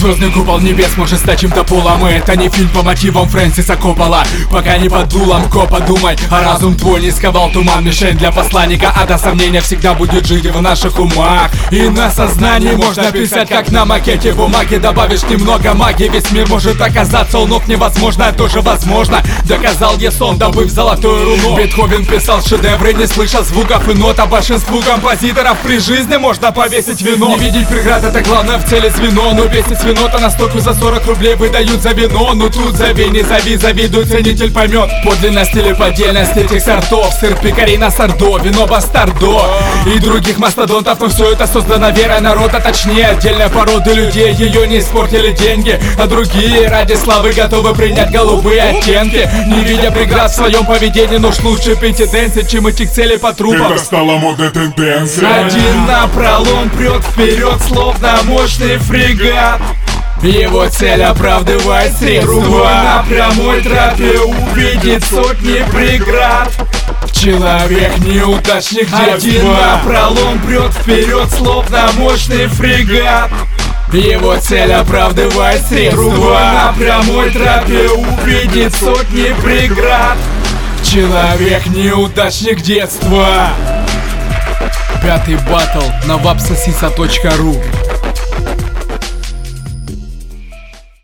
Звездный купол небес может стать чем-то полом. И это не фильм по мотивам Фрэнсиса Коппола. Пока не под дулом, подумай, а разум твой не сковал туман. Мишень для посланника, а до сомнения всегда будет жить в наших умах. И на сознании можно писать, как на макете бумаги. Добавишь немного магии, весь мир может оказаться у ног невозможно, тоже возможно. Доказал Есон, добыв золотую руну. Бетховен писал шедевры, не слыша звуков и нот. А большинству композиторов при жизни можно повесить вино. Не видеть преград, это главное в цели звено. Но весить вино-то на стойку за 40 рублей выдают за вино. Ну тут зови, не зови, завидуй, ценитель поймет подлинность или поддельность этих сортов. Сыр пекарина сордо, вино бастардо и других мастодонтов. Но все это создано верой народа, точнее отдельной породы людей. Ее не испортили деньги, а другие ради славы готовы принять голубые оттенки. Не видя преград в своем поведении, но уж лучше претенденции, чем идти к цели по трупам. Это стало модной тенденцией. Один напролом прет вперед, словно мощный фрегат. Его цель оправдывает средства. На прямой тропе увидит сотни преград. Человек неудачник детства. Один напролом прет вперед, словно мощный фрегат. Его цель оправдывает средства. На прямой тропе увидит сотни преград. Человек неудачник детства. Пятый батл на vapsasisa.ru.